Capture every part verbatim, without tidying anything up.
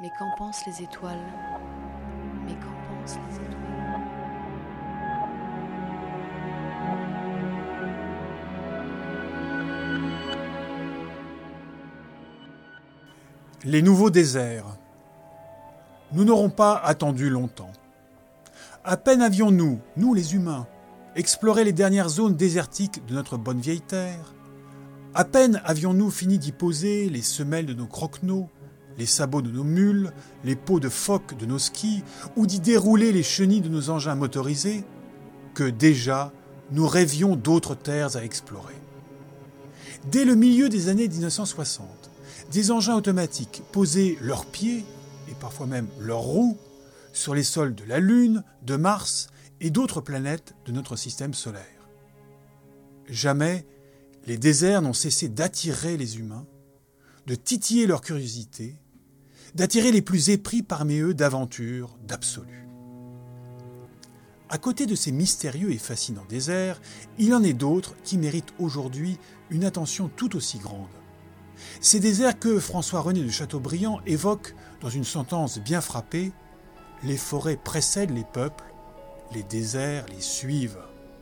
Mais qu'en pensent les étoiles? Mais qu'en pensent les étoiles? Les nouveaux déserts. Nous n'aurons pas attendu longtemps. À peine avions-nous, nous les humains, exploré les dernières zones désertiques de notre bonne vieille terre. À peine avions-nous fini d'y poser les semelles de nos croquenots, les sabots de nos mules, les peaux de phoque de nos skis, ou d'y dérouler les chenilles de nos engins motorisés, que déjà nous rêvions d'autres terres à explorer. Dès le milieu des années dix-neuf cent soixante, des engins automatiques posaient leurs pieds, et parfois même leurs roues, sur les sols de la Lune, de Mars et d'autres planètes de notre système solaire. Jamais les déserts n'ont cessé d'attirer les humains, de titiller leur curiosité, d'attirer les plus épris parmi eux d'aventure, d'absolu. À côté de ces mystérieux et fascinants déserts, il en est d'autres qui méritent aujourd'hui une attention tout aussi grande. Ces déserts que François-René de Chateaubriand évoque dans une sentence bien frappée: « Les forêts précèdent les peuples, les déserts les suivent ».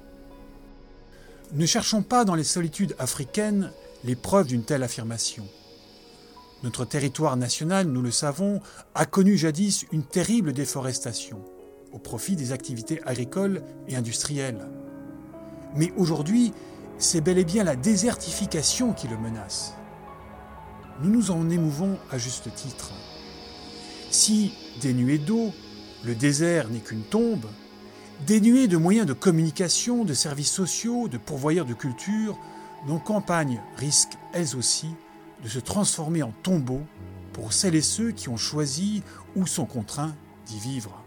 Ne cherchons pas dans les solitudes africaines les preuves d'une telle affirmation. Notre territoire national, nous le savons, a connu jadis une terrible déforestation, au profit des activités agricoles et industrielles. Mais aujourd'hui, c'est bel et bien la désertification qui le menace. Nous nous en émouvons à juste titre. Si, dénué d'eau, le désert n'est qu'une tombe, dénué de moyens de communication, de services sociaux, de pourvoyeurs de culture, nos campagnes risquent, elles aussi, de se transformer en tombeaux pour celles et ceux qui ont choisi ou sont contraints d'y vivre.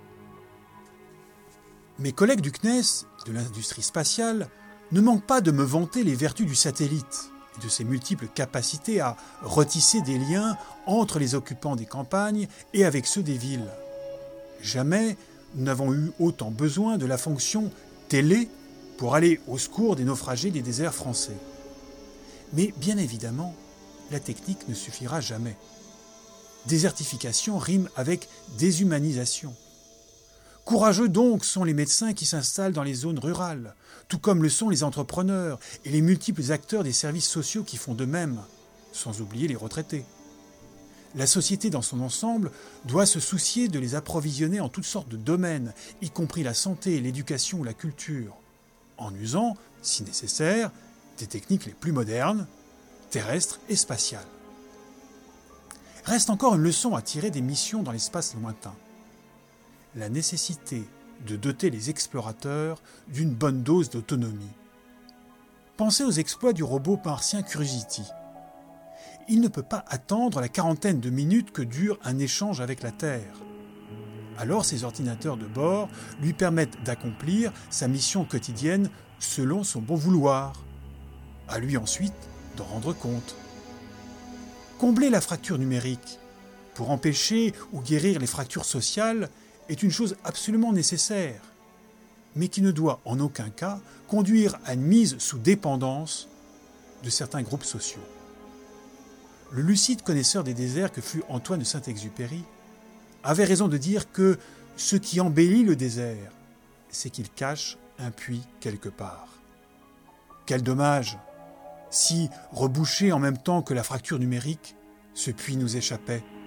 Mes collègues du C N E S, de l'industrie spatiale, ne manquent pas de me vanter les vertus du satellite et de ses multiples capacités à retisser des liens entre les occupants des campagnes et avec ceux des villes. Jamais nous n'avons eu autant besoin de la fonction télé pour aller au secours des naufragés des déserts français. Mais bien évidemment, la technique ne suffira jamais. Désertification rime avec déshumanisation. Courageux donc sont les médecins qui s'installent dans les zones rurales, tout comme le sont les entrepreneurs et les multiples acteurs des services sociaux qui font de même, sans oublier les retraités. La société dans son ensemble doit se soucier de les approvisionner en toutes sortes de domaines, y compris la santé, l'éducation ou la culture, en usant, si nécessaire, des techniques les plus modernes, terrestres et spatiales. Reste encore une leçon à tirer des missions dans l'espace lointain. La nécessité de doter les explorateurs d'une bonne dose d'autonomie. Pensez aux exploits du robot martien Curiosity. Il ne peut pas attendre la quarantaine de minutes que dure un échange avec la Terre. Alors ses ordinateurs de bord lui permettent d'accomplir sa mission quotidienne selon son bon vouloir. À lui ensuite d'en rendre compte. Combler la fracture numérique pour empêcher ou guérir les fractures sociales est une chose absolument nécessaire, mais qui ne doit en aucun cas conduire à une mise sous dépendance de certains groupes sociaux. Le lucide connaisseur des déserts que fut Antoine de Saint-Exupéry avait raison de dire que ce qui embellit le désert, c'est qu'il cache un puits quelque part. Quel dommage si, rebouché en même temps que la fracture numérique, ce puits nous échappait.